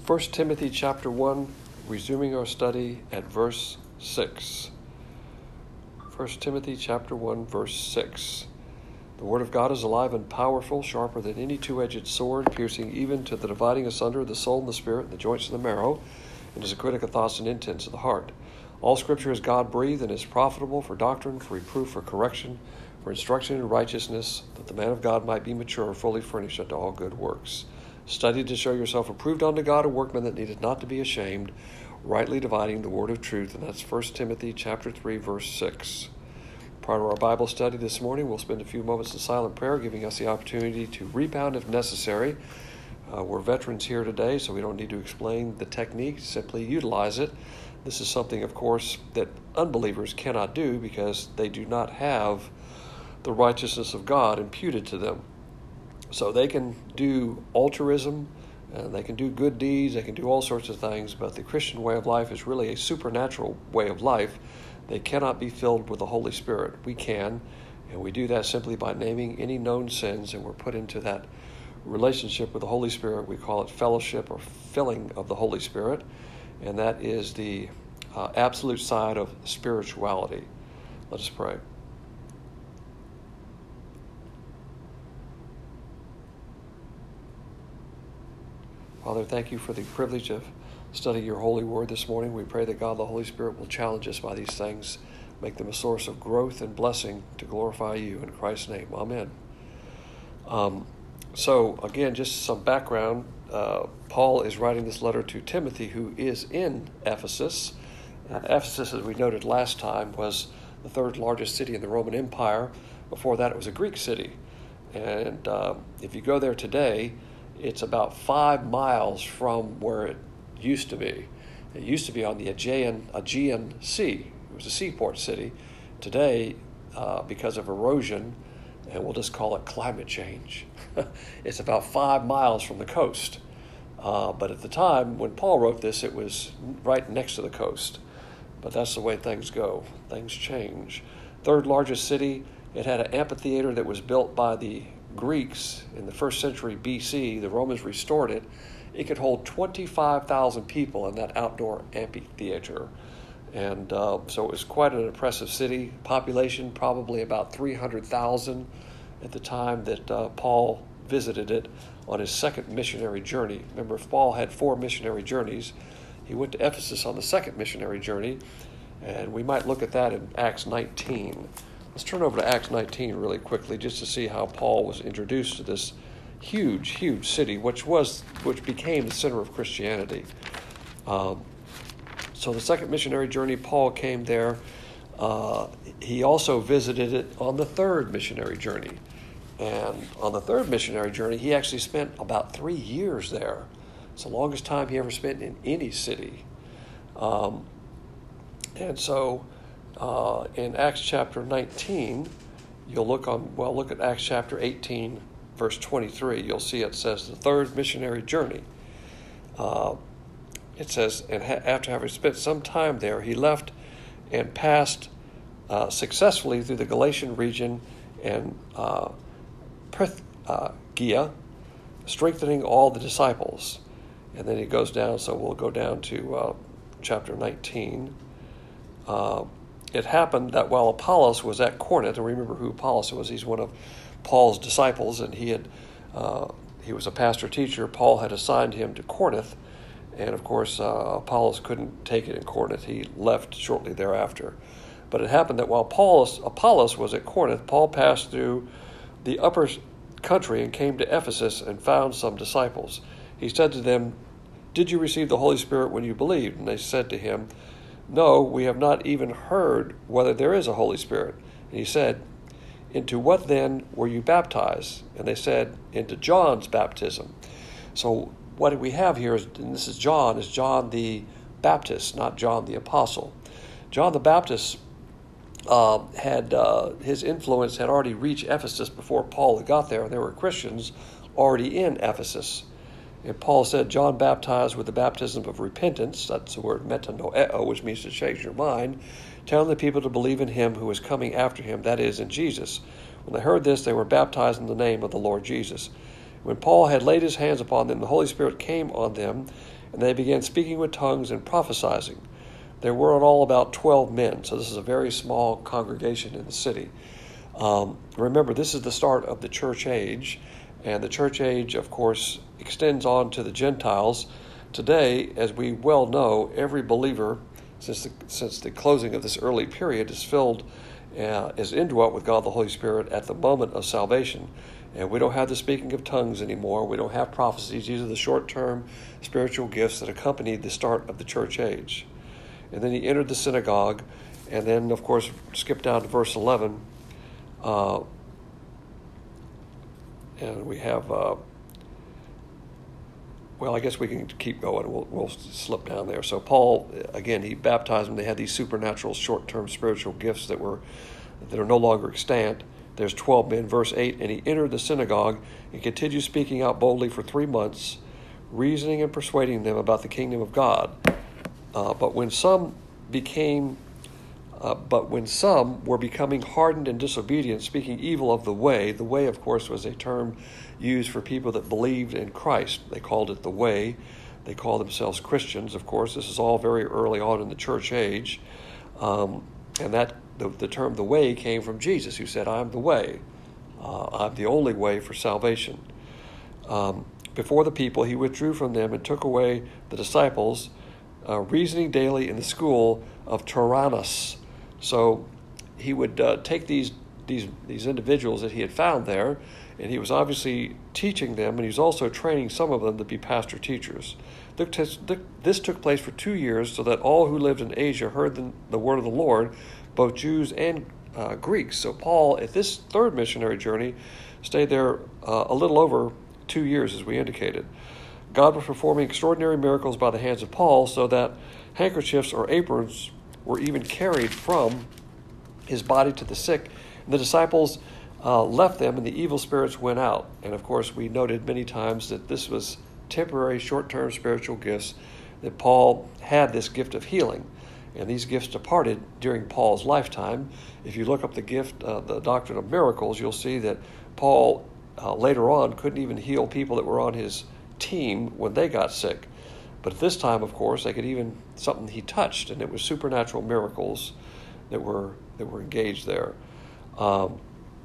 1 Timothy chapter 1, resuming our study at verse 6. 1 Timothy chapter 1, verse 6. The word of God is alive and powerful, sharper than any two-edged sword, piercing even to the dividing asunder of the soul and the spirit, and the joints and the marrow, and is a critic of thoughts and intents of the heart. All Scripture is God-breathed and is profitable for doctrine, for reproof, for correction, for instruction in righteousness, that the man of God might be mature, fully furnished unto all good works. Study to show yourself approved unto God, a workman that needeth not to be ashamed, rightly dividing the word of truth. And that's 1 Timothy chapter 3, verse 6. Prior to our Bible study this morning, we'll spend a few moments in silent prayer, giving us the opportunity to rebound if necessary. We're veterans here today, so we don't need to explain the technique, simply utilize it. This is something, of course, that unbelievers cannot do because they do not have the righteousness of God imputed to them. So they can do altruism, and they can do good deeds, they can do all sorts of things, but the Christian way of life is really a supernatural way of life. They cannot be filled with the Holy Spirit. We can, and we do that simply by naming any known sins, and we're put into that relationship with the Holy Spirit. We call it fellowship or filling of the Holy Spirit, and that is the absolute side of spirituality. Let us pray. Father, thank you for the privilege of studying your holy word this morning. We pray that God, the Holy Spirit, will challenge us by these things, make them a source of growth and blessing to glorify you. In Christ's name, amen. So, again, just some background. Paul is writing this letter to Timothy, who is in Ephesus. Ephesus, as we noted last time, was the third largest city in the Roman Empire. Before that, it was a Greek city. And if you go there today, it's about 5 miles from where it used to be. It used to be on the Aegean Sea. It was a seaport city. Today, because of erosion, and we'll just call it climate change, it's about 5 miles from the coast. But at the time, when Paul wrote this, it was right next to the coast. But that's the way things go. Things change. Third largest city, it had an amphitheater that was built by the Greeks in the 1st century BC. The Romans restored it. It could hold 25,000 people in that outdoor amphitheater. And so it was quite an impressive city. Population probably about 300,000 at the time that Paul visited it on his second missionary journey. Remember, Paul had 4 missionary journeys. He went to Ephesus on the second missionary journey, and we might look at that in Acts 19. Let's turn over to Acts 19 really quickly just to see how Paul was introduced to this huge, huge city, which became the center of Christianity. So the second missionary journey, Paul came there. He also visited it on the third missionary journey. And on the third missionary journey, he actually spent about 3 years there. It's the longest time he ever spent in any city. And so in Acts chapter 19, you'll look at Acts chapter 18, verse 23. You'll see it says the third missionary journey. It says, and after having spent some time there, he left and passed successfully through the Galatian region and Phrygia, strengthening all the disciples. And then he goes down, so we'll go down to chapter 19. It happened that while Apollos was at Corinth, and remember who Apollos was, he's one of Paul's disciples, and he was a pastor teacher. Paul had assigned him to Corinth, and of course Apollos couldn't take it in Corinth. He left shortly thereafter. But it happened that while Apollos was at Corinth, Paul passed through the upper country and came to Ephesus and found some disciples. He said to them, "Did you receive the Holy Spirit when you believed?" And they said to him, "No, we have not even heard whether there is a Holy Spirit." And he said, "Into what then were you baptized?" And they said, "Into John's baptism." So what we have here is, and this is John the Baptist, not John the Apostle. John the Baptist had his influence had already reached Ephesus before Paul had got there, and there were Christians already in Ephesus. And Paul said, John baptized with the baptism of repentance, that's the word metanoeo, which means to change your mind, telling the people to believe in him who is coming after him, that is, in Jesus. When they heard this, they were baptized in the name of the Lord Jesus. When Paul had laid his hands upon them, the Holy Spirit came on them, and they began speaking with tongues and prophesying. There were in all about 12 men, so this is a very small congregation in the city. Remember, this is the start of the church age, and the church age, of course, extends on to the Gentiles. Today, as we well know, every believer, since the closing of this early period, is indwelt with God the Holy Spirit at the moment of salvation. And we don't have the speaking of tongues anymore. We don't have prophecies. These are the short-term spiritual gifts that accompanied the start of the church age. And then he entered the synagogue, and then, of course, skip down to verse 11. And we have, I guess we can keep going. We'll slip down there. So Paul, again, he baptized them. They had these supernatural short-term spiritual gifts that are no longer extant. There's 12 men, verse 8, and he entered the synagogue and continued speaking out boldly for 3 months, reasoning and persuading them about the kingdom of God. But when some were becoming hardened and disobedient, speaking evil of the way, of course, was a term used for people that believed in Christ. They called it the way. They called themselves Christians, of course. This is all very early on in the church age. And that the term the way came from Jesus, who said, I'm the way. I'm the only way for salvation. Before the people, he withdrew from them and took away the disciples, reasoning daily in the school of Tyrannus. So he would take these individuals that he had found there, and he was obviously teaching them, and he was also training some of them to be pastor teachers. This took place for 2 years, so that all who lived in Asia heard the word of the Lord, both Jews and Greeks. So Paul, at this third missionary journey, stayed there a little over 2 years, as we indicated. God was performing extraordinary miracles by the hands of Paul, so that handkerchiefs or aprons were even carried from his body to the sick. And the disciples left them, and the evil spirits went out. And of course, we noted many times that this was temporary, short-term spiritual gifts, that Paul had this gift of healing. And these gifts departed during Paul's lifetime. If you look up the doctrine of miracles, you'll see that Paul later on couldn't even heal people that were on his team when they got sick. But at this time, of course, they could even, something he touched, and it was supernatural miracles that were engaged there. We're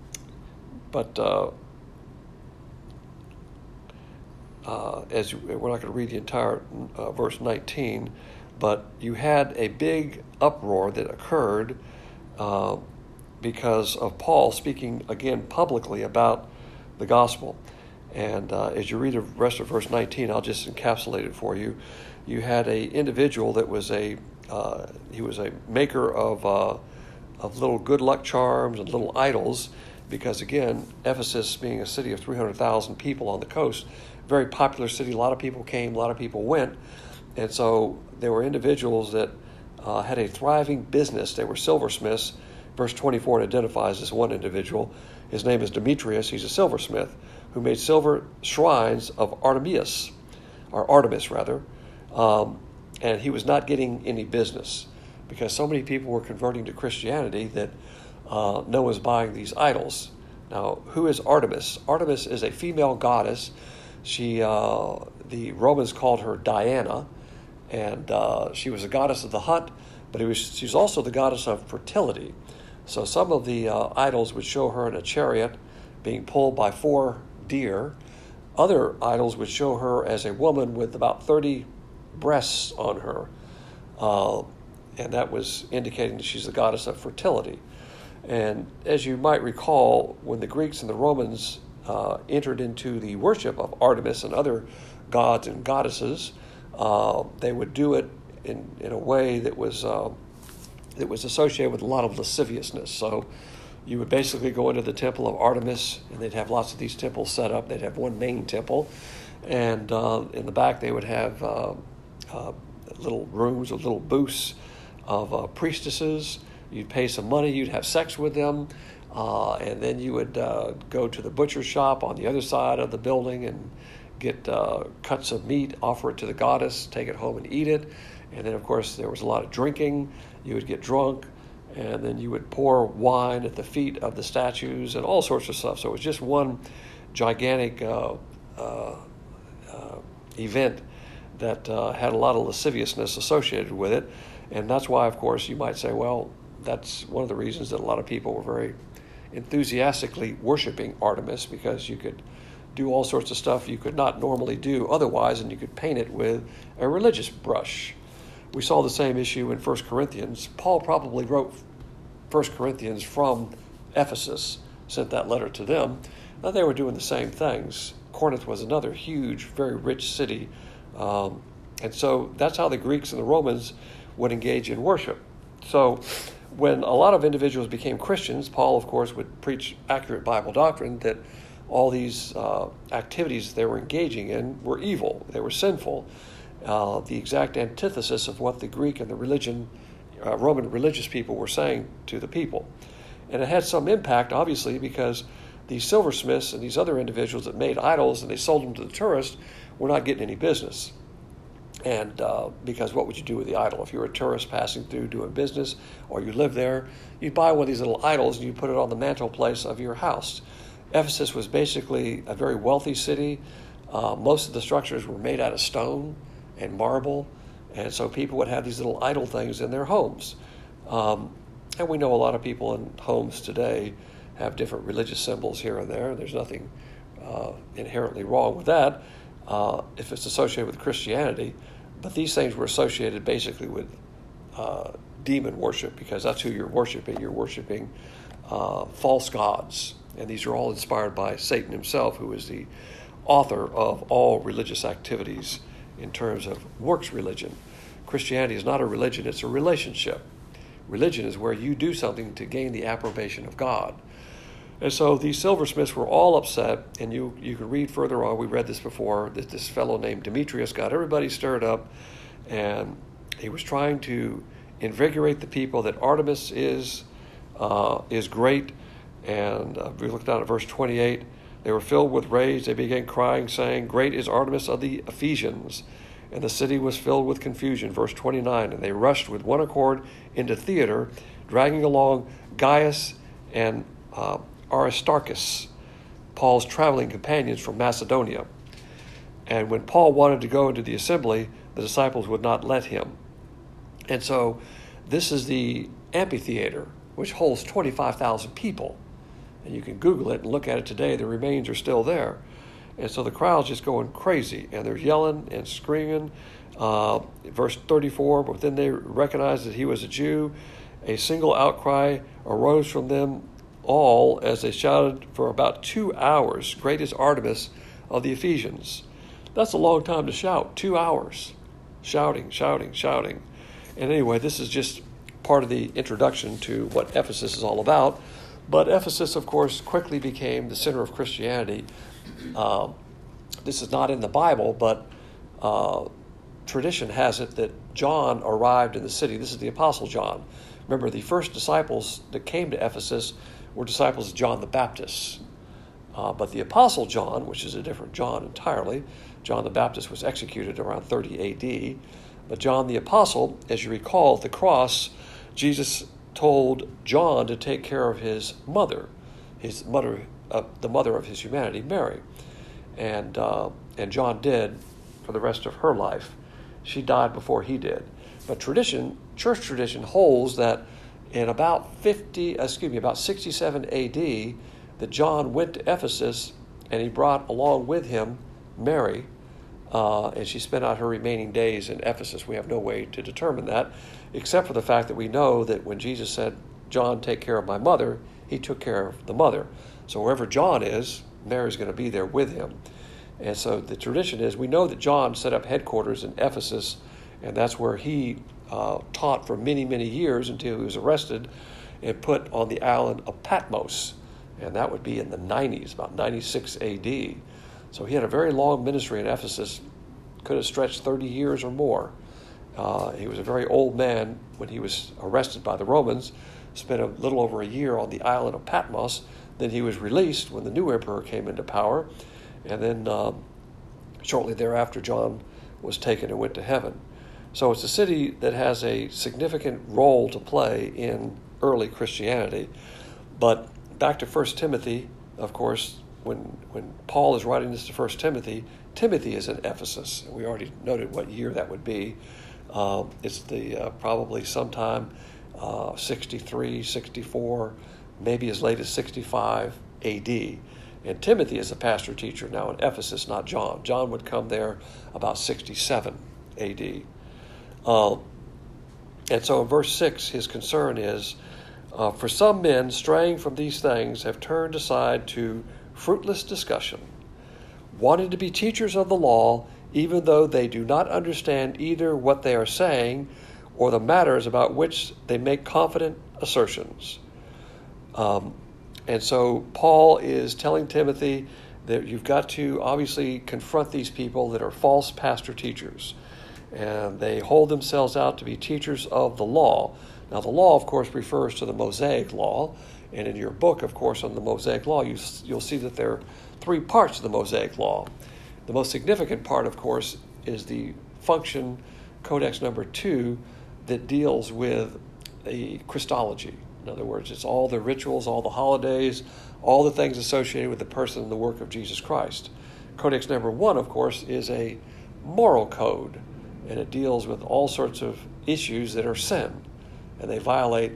not going to read the entire verse 19, but you had a big uproar that occurred because of Paul speaking again publicly about the gospel. And as you read the rest of verse 19, I'll just encapsulate it for you. You had an individual that was he was a maker of little good luck charms and little idols, because again, Ephesus being a city of 300,000 people on the coast, very popular city. A lot of people came, a lot of people went, and so there were individuals that had a thriving business. They were silversmiths. Verse 24 identifies this one individual. His name is Demetrius. He's a silversmith who made silver shrines of Artemis, and he was not getting any business because so many people were converting to Christianity that no one was buying these idols. Now, who is Artemis? Artemis is a female goddess. She, the Romans called her Diana, and she was a goddess of the hunt, but she's also the goddess of fertility. So some of the idols would show her in a chariot being pulled by 4 deer. Other idols would show her as a woman with about 30 breasts on her, and that was indicating that she's the goddess of fertility. And as you might recall, when the Greeks and the Romans entered into the worship of Artemis and other gods and goddesses, they would do it in a way that was associated with a lot of lasciviousness. So you would basically go into the temple of Artemis, and they'd have lots of these temples set up. They'd have one main temple, and in the back they would have little rooms or little booths of priestesses. You'd pay some money, you'd have sex with them, and then you would go to the butcher shop on the other side of the building and get cuts of meat, offer it to the goddess, take it home and eat it. And then, of course, there was a lot of drinking. You would get drunk, and then you would pour wine at the feet of the statues and all sorts of stuff. So it was just one gigantic event that had a lot of lasciviousness associated with it. And that's why, of course, you might say, well, that's one of the reasons that a lot of people were very enthusiastically worshiping Artemis, because you could do all sorts of stuff you could not normally do otherwise, and you could paint it with a religious brush. We saw the same issue in 1 Corinthians. Paul probably wrote 1 Corinthians from Ephesus, sent that letter to them. Now, they were doing the same things. Corinth was another huge, very rich city. And so that's how the Greeks and the Romans would engage in worship. So when a lot of individuals became Christians, Paul, of course, would preach accurate Bible doctrine that all these activities they were engaging in were evil, they were sinful, the exact antithesis of what the Greek and the Roman religious people were saying to the people. And it had some impact, obviously, because these silversmiths and these other individuals that made idols and they sold them to the tourists were not getting any business. And because what would you do with the idol? If you were a tourist passing through doing business, or you live there, you'd buy one of these little idols and you put it on the mantelpiece of your house. Ephesus was basically a very wealthy city. Most of the structures were made out of stone and marble, and so people would have these little idol things in their homes. And we know a lot of people in homes today have different religious symbols here and there. There's nothing inherently wrong with that if it's associated with Christianity. But these things were associated basically with demon worship, because that's who you're worshiping. You're worshiping false gods. And these are all inspired by Satan himself, who is the author of all religious activities in terms of works religion. Christianity is not a religion, it's a relationship. Religion is where you do something to gain the approbation of God. And so these silversmiths were all upset, and you can read further on, we read this before, that this fellow named Demetrius got everybody stirred up, and he was trying to invigorate the people that Artemis is great. And we look down at verse 28. They were filled with rage. They began crying, saying, "Great is Artemis of the Ephesians." And the city was filled with confusion. Verse 29. And they rushed with one accord into theater, dragging along Gaius and Aristarchus, Paul's traveling companions from Macedonia. And when Paul wanted to go into the assembly, the disciples would not let him. And so this is the amphitheater, which holds 25,000 people. And you can Google it and look at it today. The remains are still there. And so the crowd's just going crazy, and they're yelling and screaming. Verse 34, but then they recognized that he was a Jew. A single outcry arose from them all as they shouted for about 2 hours, "Great is Artemis of the Ephesians." That's a long time to shout, 2 hours. Shouting, shouting, shouting. And anyway, this is just part of the introduction to what Ephesus is all about. But Ephesus, of course, quickly became the center of Christianity. This is not in the Bible, but tradition has it that John arrived in the city. This is the Apostle John. Remember, the first disciples that came to Ephesus were disciples of John the Baptist. But the Apostle John, which is a different John entirely, John the Baptist was executed around 30 A.D., but John the Apostle, as you recall, at the cross, Jesus told John to take care of his mother, the mother of his humanity, Mary. And John did for the rest of her life. She died before he did. But church tradition holds that in about 67 A.D., that John went to Ephesus and he brought along with him Mary, and she spent out her remaining days in Ephesus. We have no way to determine that, except for the fact that we know that when Jesus said, "John, take care of my mother," he took care of the mother. So wherever John is, Mary's going to be there with him. And so the tradition is, we know that John set up headquarters in Ephesus, and that's where he taught for many, many years until he was arrested and put on the island of Patmos. And that would be in the 90s, about 96 A.D. So he had a very long ministry in Ephesus, could have stretched 30 years or more. He was a very old man when he was arrested by the Romans, spent a little over a year on the island of Patmos. Then he was released when the new emperor came into power. And then shortly thereafter, John was taken and went to heaven. So it's a city that has a significant role to play in early Christianity. But back to 1 Timothy, of course, when Paul is writing this to 1 Timothy, Timothy is in Ephesus. We already noted what year that would be. It's the probably sometime 63, 64, maybe as late as 65 A.D. And Timothy is a pastor teacher now in Ephesus, not John. John would come there about 67 A.D. And so in verse 6, his concern is, for some men straying from these things have turned aside to fruitless discussion, wanting to be teachers of the law, even though they do not understand either what they are saying or the matters about which they make confident assertions. And so Paul is telling Timothy that you've got to obviously confront these people that are false pastor teachers. And they hold themselves out to be teachers of the law. Now, the law, of course, refers to the Mosaic law. And in your book, of course, on the Mosaic law, you'll see that there are 3 parts of the Mosaic law. The most significant part, of course, is the function, Codex number 2, that deals with the Christology. In other words, it's all the rituals, all the holidays, all the things associated with the person and the work of Jesus Christ. Codex number 1, of course, is a moral code, and it deals with all sorts of issues that are sin, and they violate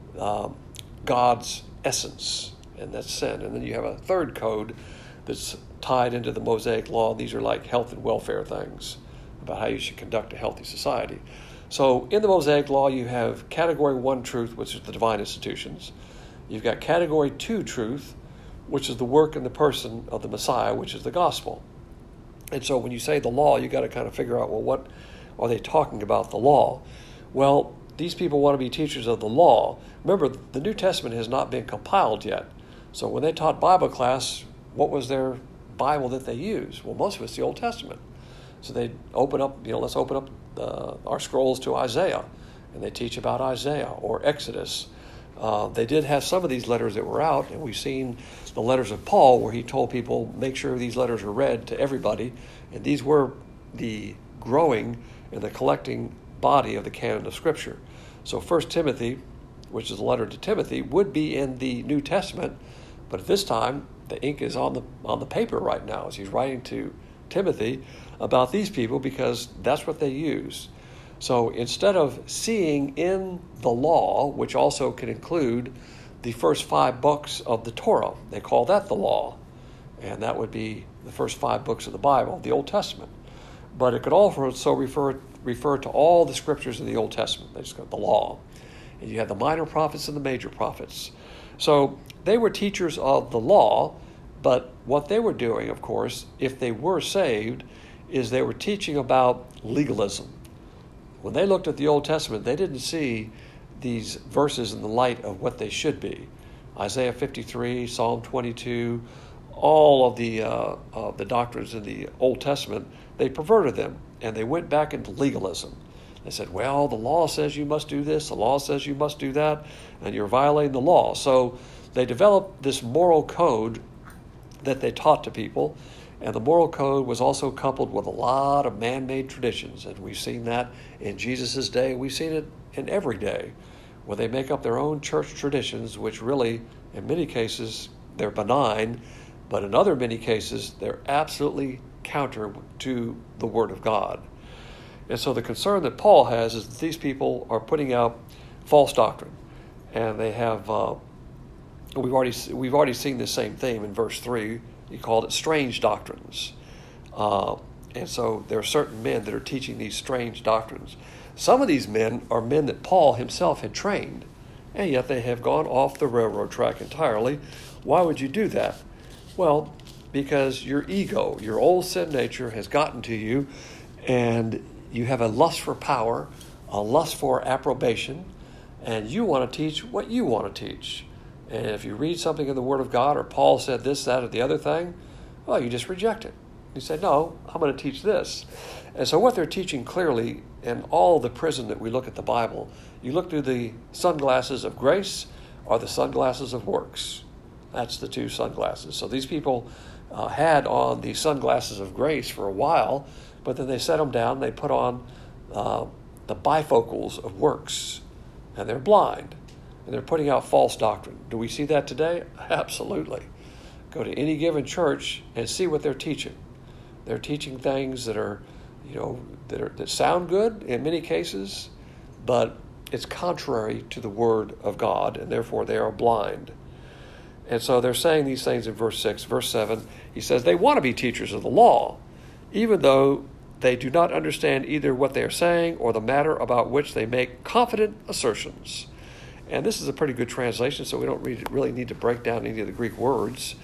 God's essence, and that's sin. And then you have a 3rd code that's tied into the Mosaic law. These are like health and welfare things about how you should conduct a healthy society. So in the Mosaic law, you have category 1 truth, which is the divine institutions. You've got category 2 truth, which is the work and the person of the Messiah, which is the gospel. And so when you say the law, you got to kind of figure out, well, what are they talking about the law? Well, these people want to be teachers of the law. Remember, the New Testament has not been compiled yet. So when they taught Bible class, what was their Bible that they used? Well, most of it's the Old Testament. So they open up, let's open up our scrolls to Isaiah, and they teach about Isaiah or Exodus. They did have some of these letters that were out, and we've seen the letters of Paul where he told people, make sure these letters are read to everybody. And these were the growing and the collecting body of the canon of Scripture. So 1 Timothy, which is a letter to Timothy, would be in the New Testament, but at this time, the ink is on the paper right now as he's writing to Timothy about these people, because that's what they use. So instead of seeing in the law, which also can include the first 5 books of the Torah, they call that the law, and that would be the first 5 books of the Bible, the Old Testament. But it could also refer to all the scriptures in the Old Testament. They just got the law. And you have the minor prophets and the major prophets. So they were teachers of the law, but what they were doing, of course, if they were saved, is they were teaching about legalism. When they looked at the Old Testament, they didn't see these verses in the light of what they should be. Isaiah 53, Psalm 22, all of the doctrines in the Old Testament, they perverted them, and they went back into legalism. They said, well, the law says you must do this, the law says you must do that, and you're violating the law. So they developed this moral code that they taught to people, and the moral code was also coupled with a lot of man-made traditions, and we've seen that in Jesus' day. We've seen it in every day, where they make up their own church traditions, which really, in many cases, they're benign, but in other many cases, they're absolutely counter to the Word of God. And so the concern that Paul has is that these people are putting out false doctrine, and they have. We've already seen the same theme in verse 3. He called it strange doctrines, and so there are certain men that are teaching these strange doctrines. Some of these men are men that Paul himself had trained, and yet they have gone off the railroad track entirely. Why would you do that? Well, because your ego, your old sin nature, has gotten to you, and you have a lust for power, a lust for approbation, and you want to teach what you want to teach. And if you read something in the Word of God, or Paul said this, that, or the other thing, well, you just reject it. You say, no, I'm going to teach this. And so what they're teaching clearly in all the prism that we look at the Bible, you look through the sunglasses of grace or the sunglasses of works. That's the 2 sunglasses. So these people had on the sunglasses of grace for a while, but then they set them down, they put on the bifocals of works, and they're blind, and they're putting out false doctrine. Do we see that today? Absolutely. Go to any given church and see what they're teaching. They're teaching things that are, that sound good in many cases, but it's contrary to the Word of God, and therefore they are blind. And so they're saying these things in verse 6. Verse 7, he says they want to be teachers of the law, even though they do not understand either what they are saying or the matter about which they make confident assertions. And this is a pretty good translation, so we don't really need to break down any of the Greek words.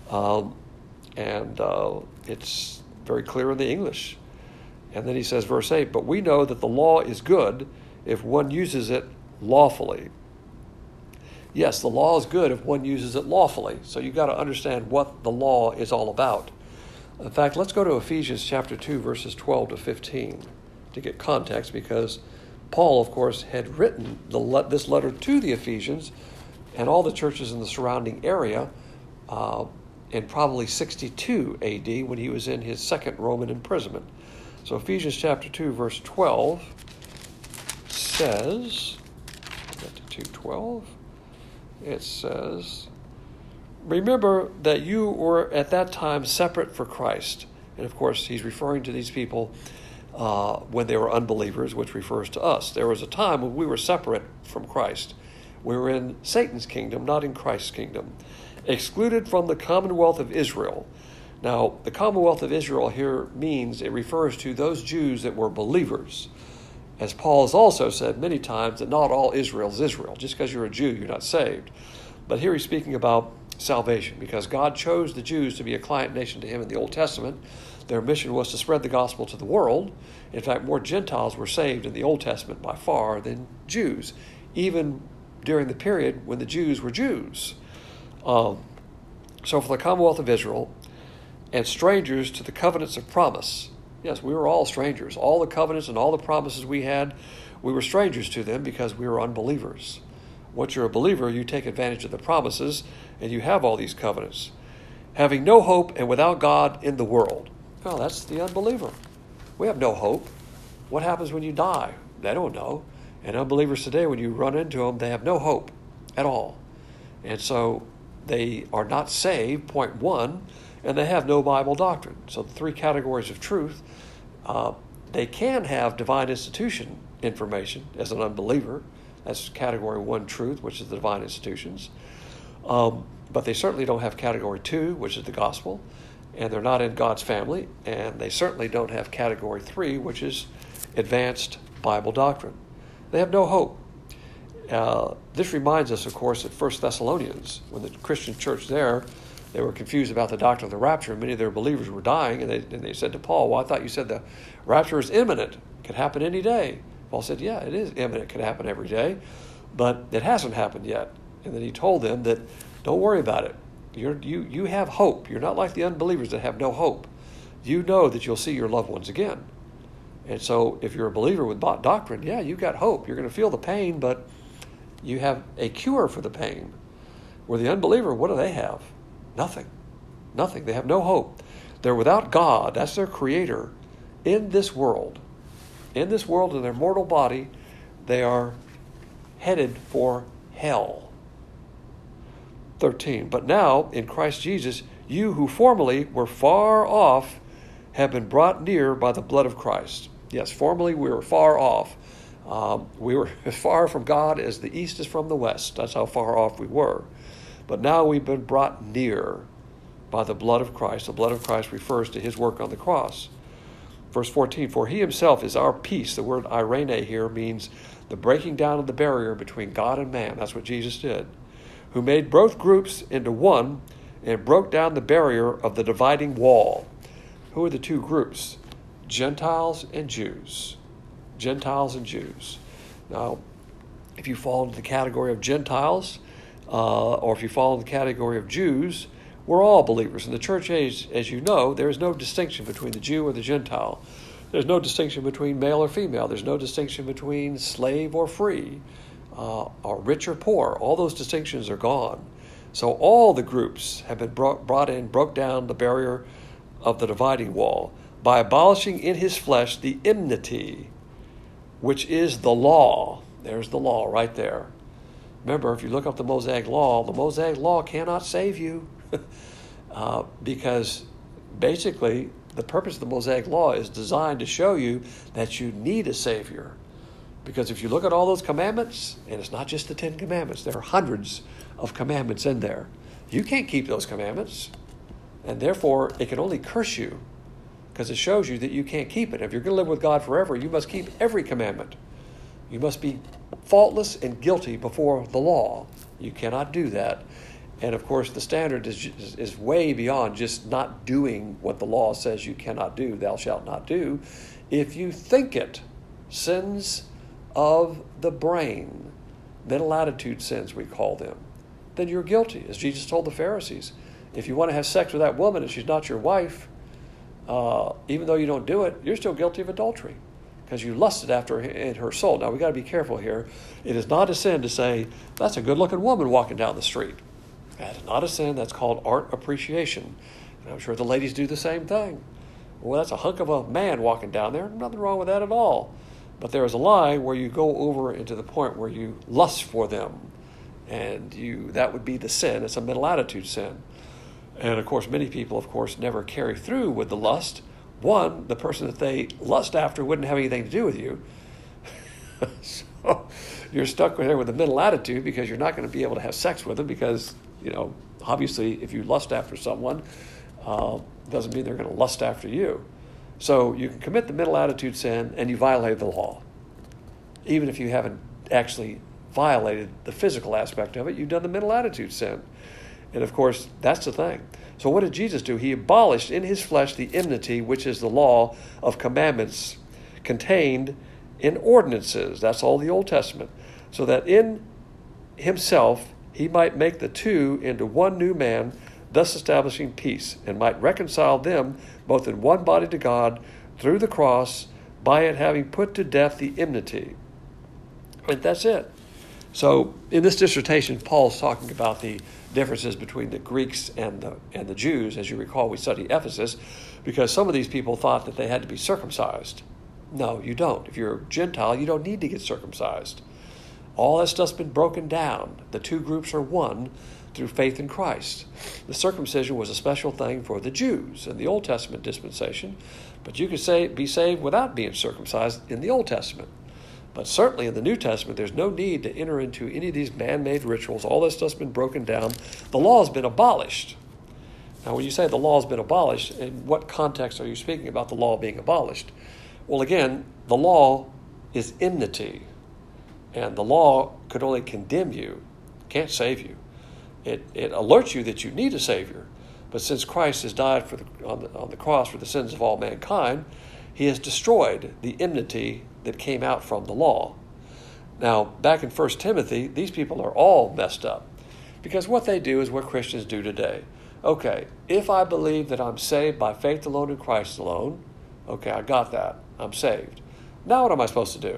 It's very clear in the English. And then he says, verse 8, but we know that the law is good if one uses it lawfully. Yes, the law is good if one uses it lawfully. So you've got to understand what the law is all about. In fact, let's go to Ephesians chapter 2, verses 12 to 15 to get context, because Paul, of course, had written this letter to the Ephesians and all the churches in the surrounding area in probably 62 AD when he was in his second Roman imprisonment. So Ephesians chapter 2, verse 12 says, to 2:12, it says, remember that you were at that time separate for Christ. And of course, he's referring to these people when they were unbelievers, which refers to us. There was a time when we were separate from Christ. We were in Satan's kingdom, not in Christ's kingdom, excluded from the commonwealth of Israel. Now, the commonwealth of Israel here it refers to those Jews that were believers. As Paul has also said many times that not all Israel is Israel. Just because you're a Jew, you're not saved. But here he's speaking about salvation, because God chose the Jews to be a client nation to him in the Old Testament. Their mission was to spread the gospel to the world. In fact, more Gentiles were saved in the Old Testament by far than Jews, even during the period when the Jews were Jews. So for the commonwealth of Israel, and strangers to the covenants of promise. Yes, we were all strangers. All the covenants and all the promises we had, we were strangers to them because we were unbelievers. Once you're a believer, you take advantage of the promises, and you have all these covenants. Having no hope and without God in the world. Well, that's the unbeliever. We have no hope. What happens when you die? They don't know. And unbelievers today, when you run into them, they have no hope at all. And so they are not saved, point one, and they have no Bible doctrine. So the three categories of truth, they can have divine institution information as an unbeliever. That's category one truth, which is the divine institutions. But they certainly don't have category two, which is the gospel, and they're not in God's family, and they certainly don't have category three, which is advanced Bible doctrine. They have no hope. This reminds us, of course, at 1 Thessalonians, when the Christian church there, they were confused about the doctrine of the rapture, and many of their believers were dying, and they said to Paul, well, I thought you said the rapture is imminent. It could happen any day. Paul said, yeah, it is imminent. It could happen every day, but it hasn't happened yet. And then he told them that don't worry about it. You have hope. You're not like the unbelievers that have no hope. You know that you'll see your loved ones again. And so if you're a believer with doctrine, yeah, you've got hope. You're going to feel the pain, but you have a cure for the pain. Where the unbeliever, what do they have? Nothing. Nothing. They have no hope. They're without God. That's their creator in this world. In this world, in their mortal body, they are headed for hell. 13. But now, in Christ Jesus, you who formerly were far off have been brought near by the blood of Christ. Yes, formerly we were far off. We were as far from God as the east is from the west. That's how far off we were. But now we've been brought near by the blood of Christ. The blood of Christ refers to his work on the cross. Verse 14, for he himself is our peace. The word irene here means the breaking down of the barrier between God and man. That's what Jesus did. Who made both groups into one and broke down the barrier of the dividing wall. Who are the two groups? Gentiles and Jews. Gentiles and Jews. Now, if you fall into the category of Gentiles, or if you fall in the category of Jews, we're all believers. In the church age, as you know, there is no distinction between the Jew or the Gentile. There's no distinction between male or female. There's no distinction between slave or free, or rich or poor. All those distinctions are gone. So all the groups have been broke down the barrier of the dividing wall by abolishing in his flesh the enmity, which is the law. There's the law right there. Remember, if you look up the Mosaic law cannot save you. because basically the purpose of the Mosaic Law is designed to show you that you need a Savior. Because if you look at all those commandments, and it's not just the 10 commandments, there are hundreds of commandments in there. You can't keep those commandments, and therefore it can only curse you, because it shows you that you can't keep it. If you're going to live with God forever, you must keep every commandment. You must be faultless and guilty before the law. You cannot do that. And of course, the standard is way beyond just not doing what the law says you cannot do, thou shalt not do. If you think it, sins of the brain, mental attitude sins we call them, then you're guilty, as Jesus told the Pharisees. If you want to have sex with that woman and she's not your wife, even though you don't do it, you're still guilty of adultery because you lusted after her in her soul. Now, we got to be careful here. It is not a sin to say, that's a good-looking woman walking down the street. That is not a sin. That's called art appreciation. And I'm sure the ladies do the same thing. Well, that's a hunk of a man walking down there. Nothing wrong with that at all. But there is a lie where you go over into the point where you lust for them. And that would be the sin. It's a mental attitude sin. And, of course, many people, never carry through with the lust. One, the person that they lust after wouldn't have anything to do with you. So you're stuck there with a mental attitude because you're not going to be able to have sex with them because, obviously if you lust after someone, doesn't mean they're going to lust after you. So you can commit the mental attitude sin and you violate the law. Even if you haven't actually violated the physical aspect of it, you've done the mental attitude sin. And of course, that's the thing. So what did Jesus do? He abolished in his flesh the enmity, which is the law of commandments contained in ordinances. That's all the Old Testament. So that in himself he might make the two into one new man, thus establishing peace, and might reconcile them both in one body to God through the cross, by it having put to death the enmity. And that's it. So in this dissertation, Paul's talking about the differences between the Greeks and the Jews. As you recall, we studied Ephesus because some of these people thought that they had to be circumcised. No, you don't. If you're a Gentile, you don't need to get circumcised. All that stuff's been broken down. The two groups are one through faith in Christ. The circumcision was a special thing for the Jews in the Old Testament dispensation, but you could be saved without being circumcised in the Old Testament. But certainly in the New Testament, there's no need to enter into any of these man-made rituals. All this stuff's been broken down. The law has been abolished. Now, when you say the law has been abolished, in what context are you speaking about the law being abolished? Well, again, the law is enmity. And the law could only condemn you, can't save you. It alerts you that you need a Savior. But since Christ has died on the cross for the sins of all mankind, he has destroyed the enmity that came out from the law. Now, back in 1 Timothy, these people are all messed up. Because what they do is what Christians do today. Okay, if I believe that I'm saved by faith alone in Christ alone, okay, I got that. I'm saved. Now what am I supposed to do?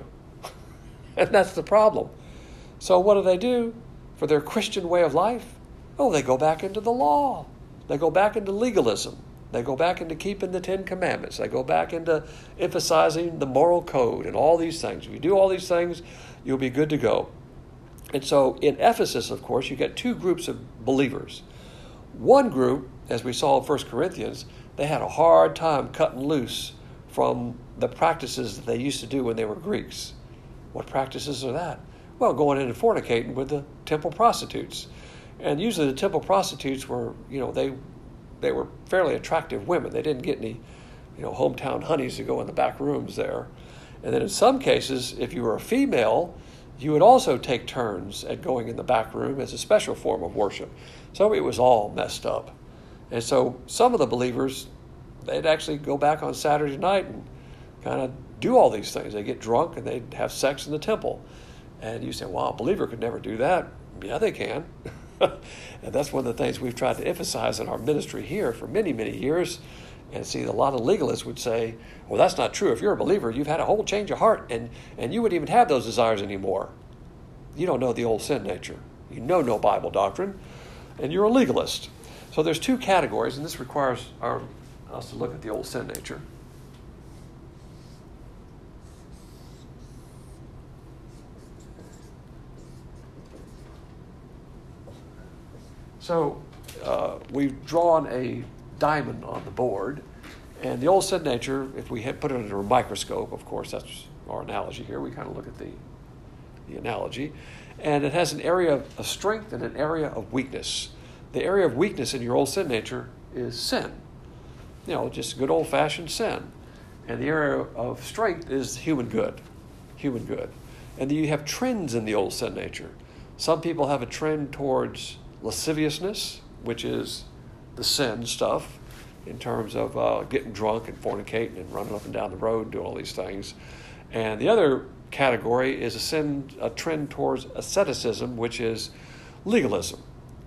And that's the problem. So what do? For their Christian way of life? Oh, they go back into the law. They go back into legalism. They go back into keeping the 10 Commandments. They go back into emphasizing the moral code and all these things. If you do all these things, you'll be good to go. And so in Ephesus, of course, you get two groups of believers. One group, as we saw in 1 Corinthians, they had a hard time cutting loose from the practices that they used to do when they were Greeks. What practices are that? Well, going in and fornicating with the temple prostitutes. And usually the temple prostitutes were, they were fairly attractive women. They didn't get any, hometown honeys to go in the back rooms there. And then in some cases, if you were a female, you would also take turns at going in the back room as a special form of worship. So it was all messed up. And so some of the believers, they'd actually go back on Saturday night and kind of do all these things. They get drunk and they'd have sex in the temple. And you say, wow, a believer could never do that. Yeah, they can. And that's one of the things we've tried to emphasize in our ministry here for many, many years. And see, a lot of legalists would say, well, that's not true. If you're a believer, you've had a whole change of heart, and you wouldn't even have those desires anymore. You don't know the old sin nature. You know no Bible doctrine, and you're a legalist. So there's two categories, and this requires us to look at the old sin nature. So we've drawn a diamond on the board, and the old sin nature, if we had put it under a microscope, of course, that's our analogy here. We kind of look at the analogy, and it has an area of strength and an area of weakness. The area of weakness in your old sin nature is sin, just good old-fashioned sin, and the area of strength is human good. And then you have trends in the old sin nature. Some people have a trend towards lasciviousness, which is the sin stuff, in terms of getting drunk and fornicating and running up and down the road, doing all these things. And the other category is a trend towards asceticism, which is legalism.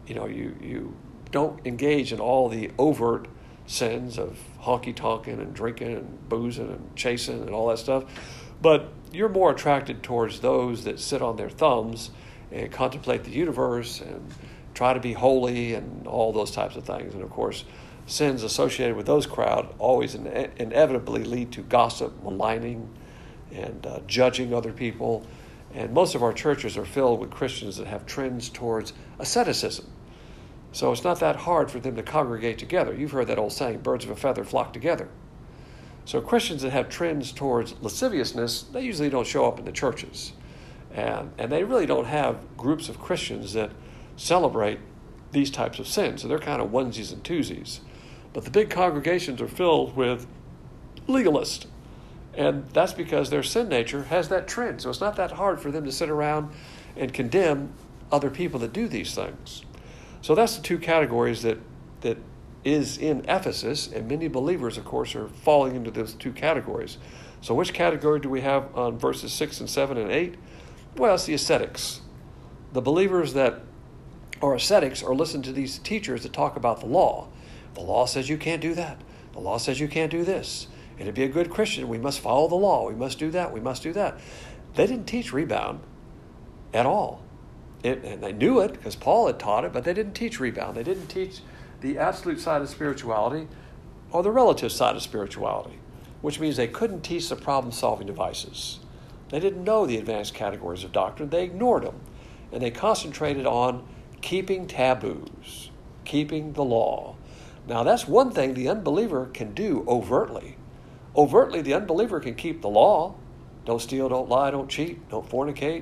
You don't engage in all the overt sins of honky-tonking and drinking and boozing and chasing and all that stuff, but you're more attracted towards those that sit on their thumbs and contemplate the universe and try to be holy and all those types of things. And of course, sins associated with those crowd always inevitably lead to gossip, maligning, and judging other people. And most of our churches are filled with Christians that have trends towards asceticism. So it's not that hard for them to congregate together. You've heard that old saying, birds of a feather flock together. So Christians that have trends towards lasciviousness, they usually don't show up in the churches. And they really don't have groups of Christians that celebrate these types of sins. So they're kind of onesies and twosies. But the big congregations are filled with legalists. And that's because their sin nature has that trend. So it's not that hard for them to sit around and condemn other people that do these things. So that's the two categories that is in Ephesus, and many believers, of course, are falling into those two categories. So which category do we have on verses 6 and 7 and 8? Well, it's the ascetics. The believers that are ascetics are listening to these teachers that talk about the law. The law says you can't do that. The law says you can't do this. And to be a good Christian, we must follow the law. We must do that. We must do that. They didn't teach rebound at all. And they knew it because Paul had taught it, but they didn't teach rebound. They didn't teach the absolute side of spirituality or the relative side of spirituality, which means they couldn't teach the problem-solving devices. They didn't know the advanced categories of doctrine. They ignored them, and they concentrated on keeping taboos, keeping the law. Now, that's one thing the unbeliever can do overtly. Overtly, the unbeliever can keep the law. Don't steal, don't lie, don't cheat, don't fornicate.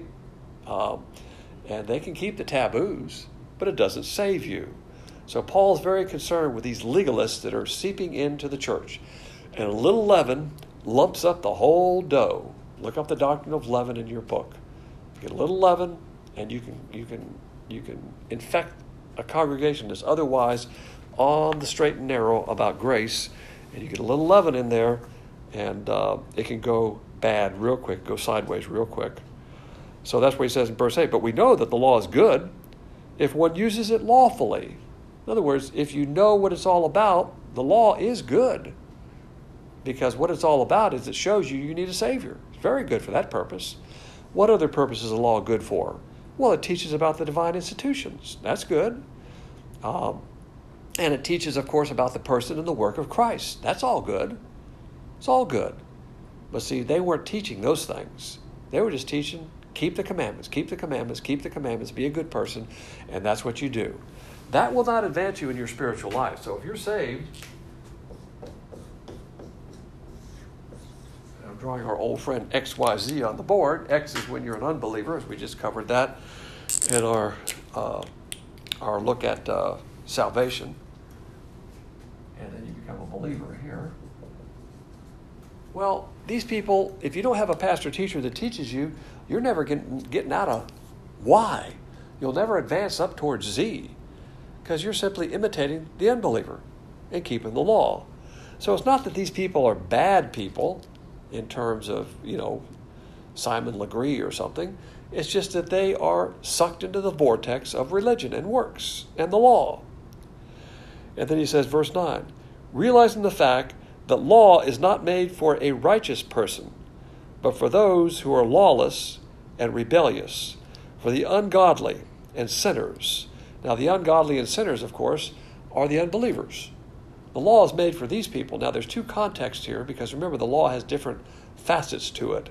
And they can keep the taboos, but it doesn't save you. So Paul's very concerned with these legalists that are seeping into the church. And a little leaven lumps up the whole dough. Look up the doctrine of leaven in your book. Get a little leaven, and you can infect a congregation that's otherwise on the straight and narrow about grace. And you get a little leaven in there, and it can go bad real quick, go sideways real quick. So that's what he says in verse 8. But we know that the law is good if one uses it lawfully. In other words, if you know what it's all about, the law is good. Because what it's all about is it shows you need a Savior. It's very good for that purpose. What other purpose is the law good for? Well, it teaches about the divine institutions. That's good. And it teaches, of course, about the person and the work of Christ. That's all good. It's all good. But see, they weren't teaching those things. They were just teaching, keep the commandments, keep the commandments, keep the commandments, be a good person, and that's what you do. That will not advance you in your spiritual life. So if you're saved, I'm drawing our old friend XYZ on the board. X is when you're an unbeliever, as we just covered that in our look at salvation. And then you become a believer here. Well, these people, if you don't have a pastor teacher that teaches you, you're never getting out of Y. You'll never advance up towards Z, because you're simply imitating the unbeliever and keeping the law. So it's not that these people are bad people in terms of, Simon Legree or something. It's just that they are sucked into the vortex of religion and works and the law. And then he says, verse 9, realizing the fact that law is not made for a righteous person, but for those who are lawless and rebellious, for the ungodly and sinners. Now, the ungodly and sinners, of course, are the unbelievers. The law is made for these people. Now, there's two contexts here, because remember, the law has different facets to it.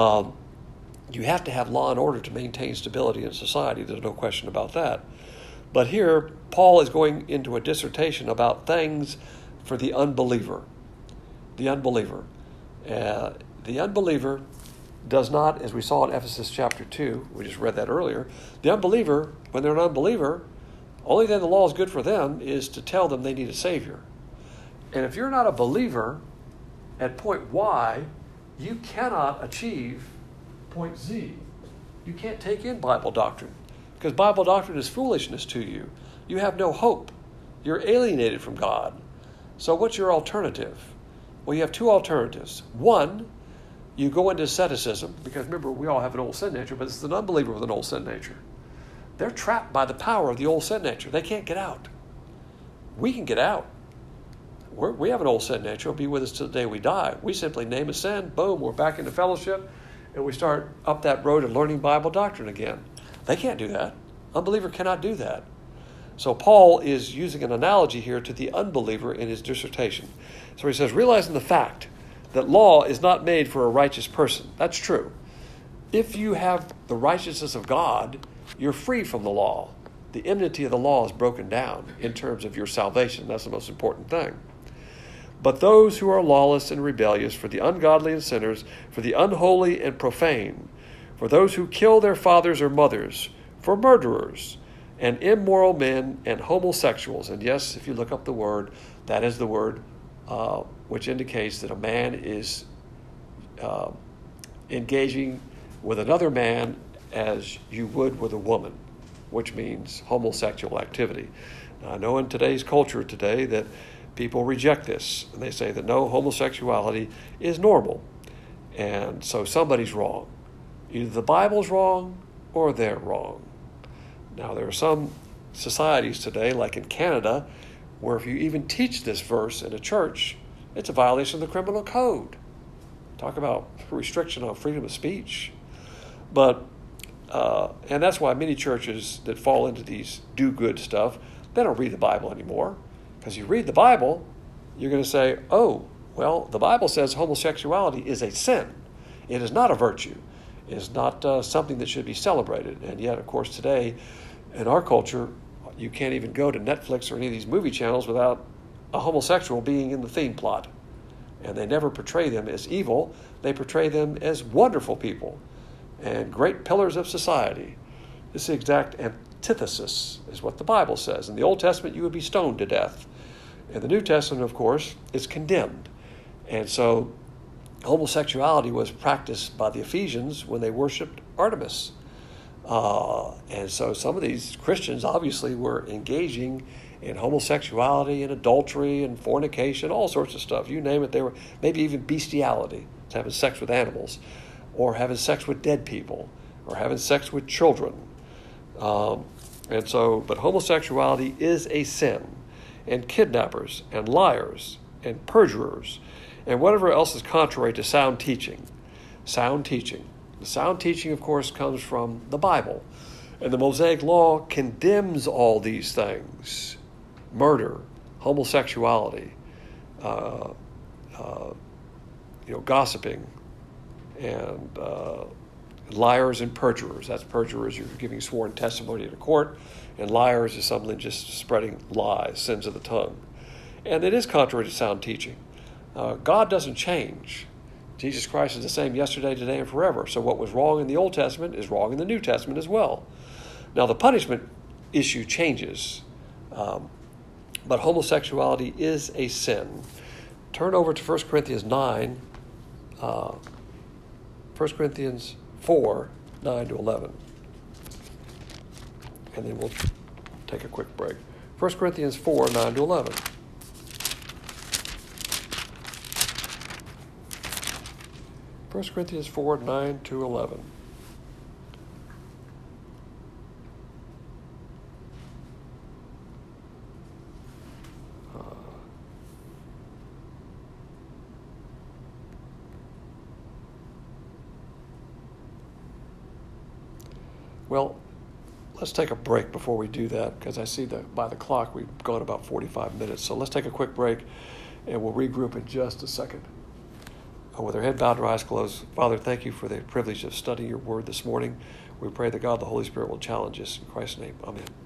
You have to have law and order to maintain stability in society. There's no question about that. But here, Paul is going into a dissertation about things for the unbeliever. The unbeliever. The unbeliever does not, as we saw in Ephesus chapter 2, we just read that earlier, the unbeliever, when they're an unbeliever, only thing the law is good for them is to tell them they need a Savior. And if you're not a believer at point Y, you cannot achieve point Z. You can't take in Bible doctrine because Bible doctrine is foolishness to you. You have no hope. You're alienated from God. So what's your alternative? Well, you have two alternatives. One, you go into asceticism, because remember, we all have an old sin nature, but it's an unbeliever with an old sin nature. They're trapped by the power of the old sin nature. They can't get out. We can get out. We have an old sin nature. It'll be with us till the day we die. We simply name a sin, boom, we're back into fellowship, and we start up that road of learning Bible doctrine again. They can't do that. Unbeliever cannot do that. So Paul is using an analogy here to the unbeliever in his dissertation. So he says, realizing the fact that law is not made for a righteous person. That's true. If you have the righteousness of God, you're free from the law. The enmity of the law is broken down in terms of your salvation. That's the most important thing. But those who are lawless and rebellious, for the ungodly and sinners, for the unholy and profane, for those who kill their fathers or mothers, for murderers, and immoral men, and homosexuals. And yes, if you look up the word, that is the word which indicates that a man is engaging with another man as you would with a woman, which means homosexual activity. Now, I know in today's culture today that people reject this, and they say that no, homosexuality is normal. And so somebody's wrong. Either the Bible's wrong or they're wrong. Now, there are some societies today, like in Canada, where if you even teach this verse in a church, it's a violation of the criminal code. Talk about restriction on freedom of speech. But, and that's why many churches that fall into these do-good stuff, they don't read the Bible anymore. Because you read the Bible, you're going to say, oh, well, the Bible says homosexuality is a sin. It is not a virtue. It is not something that should be celebrated. And yet, of course, today, in our culture, you can't even go to Netflix or any of these movie channels without a homosexual being in the theme plot. And they never portray them as evil. They portray them as wonderful people and great pillars of society. This is the exact antithesis is what the Bible says. In the Old Testament, you would be stoned to death. In the New Testament, of course, it's condemned. And so homosexuality was practiced by the Ephesians when they worshipped Artemis. And so some of these Christians obviously were engaging in homosexuality and adultery and fornication, all sorts of stuff. You name it, they were maybe even bestiality, having sex with animals, or having sex with dead people, or having sex with children. But homosexuality is a sin, and kidnappers and liars and perjurers and whatever else is contrary to sound teaching. Sound teaching. The sound teaching, of course, comes from the Bible. And the Mosaic Law condemns all these things. Murder, homosexuality, gossiping, and liars and perjurers. That's perjurers, you're giving sworn testimony at a court. And liars is someone just spreading lies, sins of the tongue. And it is contrary to sound teaching. God doesn't change. Jesus Christ is the same yesterday, today, and forever. So what was wrong in the Old Testament is wrong in the New Testament as well. Now, the punishment issue changes, but homosexuality is a sin. Turn over to 1 Corinthians 9, 1 Corinthians 4, 9 to 11. And then we'll take a quick break. 1 Corinthians 4, 9 to 11. 1 Corinthians 4, 9 to 11. Well, let's take a break before we do that, because I see that by the clock we've gone about 45 minutes. So let's take a quick break, and we'll regroup in just a second. With our head bowed and our eyes closed, Father, thank you for the privilege of studying your word this morning. We pray that God, the Holy Spirit, will challenge us. In Christ's name, amen.